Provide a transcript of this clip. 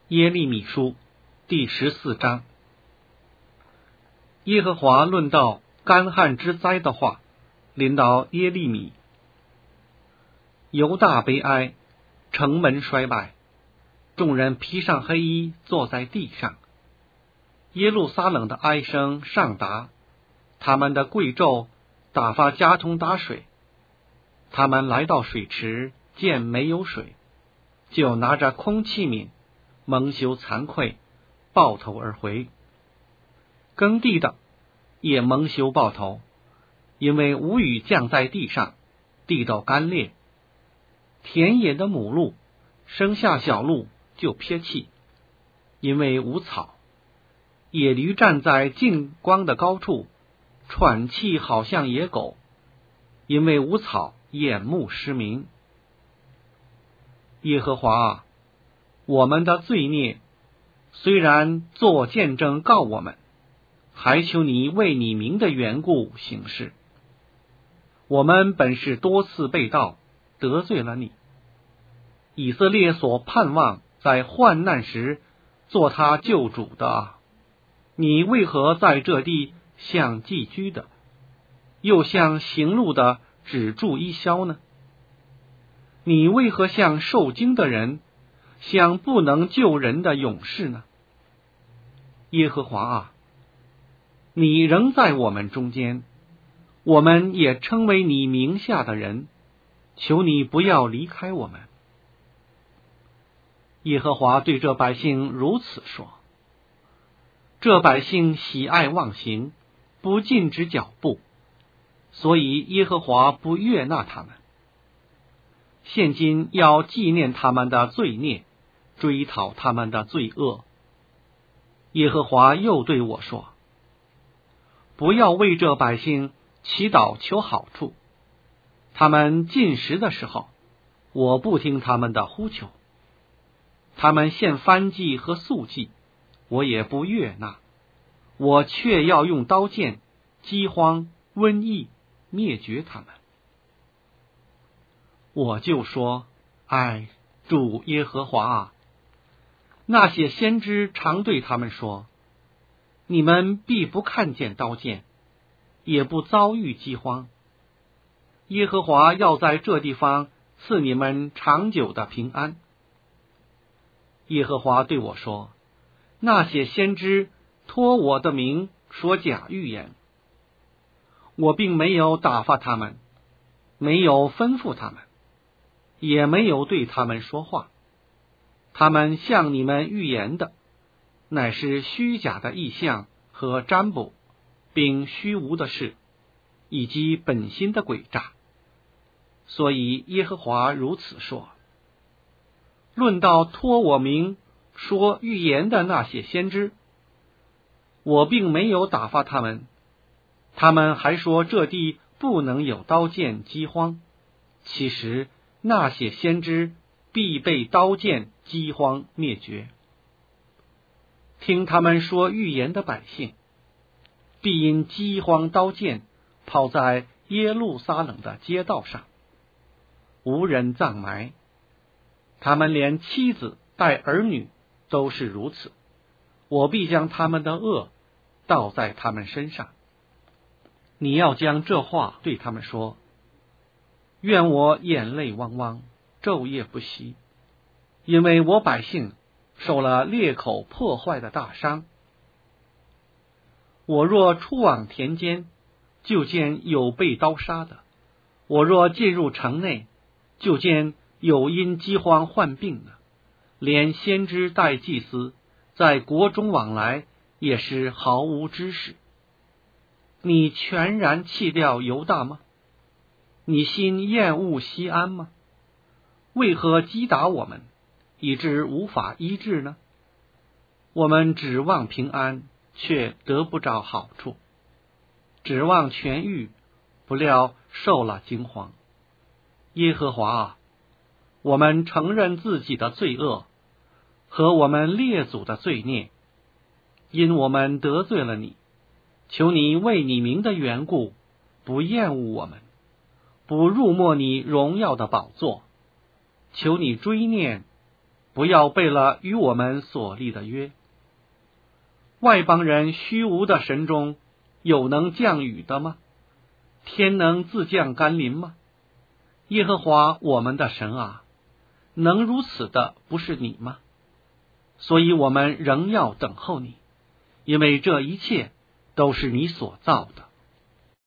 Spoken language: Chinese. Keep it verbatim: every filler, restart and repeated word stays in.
耶利米书第十四章。耶和华论到干旱之灾的话，临到耶利米。犹大悲哀，城门衰败，众人披上黑衣，坐在地上。耶路撒冷的哀声上达，他们的贵胄打发家童打水。他们来到水池，见没有水，就拿着空器皿，蒙羞惭愧，抱头而回。耕地的也蒙羞抱头，因为无雨降在地上，地都干裂。田野的母鹿生下小鹿就撇弃，因为无草。野驴站在近光的高处，喘气好像野狗，因为无草，眼目失明。耶和华啊，我们的罪孽虽然作见证告我们，还求你为你名的缘故行事。我们本是多次被盗，得罪了你。以色列所盼望在患难时做他救主的，你为何在这地像寄居的，又像行路的只住一宵呢？你为何像受惊的人，像不能救人的勇士呢？耶和华啊，你仍在我们中间，我们也称为你名下的人，求你不要离开我们。耶和华对这百姓如此说：这百姓喜爱妄行，不禁止脚步，所以耶和华不悦纳他们。现今要纪念他们的罪孽，追讨他们的罪恶。耶和华又对我说：不要为这百姓祈祷求好处，他们进食的时候，我不听他们的呼求。他们献燔祭和素祭，我也不悦纳，我却要用刀剑、饥荒、瘟疫灭绝他们。我就说：哎，主耶和华啊，那些先知常对他们说，你们必不看见刀剑，也不遭遇饥荒。耶和华要在这地方赐你们长久的平安。耶和华对我说：那些先知托我的名说假预言，我并没有打发他们，没有吩咐他们，也没有对他们说话。他们向你们预言的，乃是虚假的异象和占卜，并虚无的事，以及本心的诡诈。所以耶和华如此说：论到托我名说预言的那些先知，我并没有打发他们，他们还说这地不能有刀剑饥荒，其实那些先知必被刀剑饥荒灭绝。听他们说预言的百姓，必因饥荒刀剑抛在耶路撒冷的街道上，无人葬埋。他们连妻子带儿女都是如此，我必将他们的恶倒在他们身上。你要将这话对他们说：愿我眼泪汪汪，昼夜不息，因为我百姓受了裂口破坏的大伤。我若出往田间，就见有被刀杀的；我若进入城内，就见有因饥荒患病的。连先知带祭司在国中往来，也是毫无知识。你全然弃掉犹大吗？你心厌恶西安吗？为何击打我们，以致无法医治呢？我们指望平安，却得不着好处；指望痊愈，不料受了惊慌。耶和华啊，我们承认自己的罪恶和我们列祖的罪孽，因我们得罪了你，求你为你名的缘故，不厌恶我们，不辱没你荣耀的宝座。求你追念， 不要背了与我们所立的约。外邦人虚无的神中，有能降雨的吗？天能自降甘霖吗？耶和华我们的神啊，能如此的不是你吗？所以我们仍要等候你，因为这一切都是你所造的。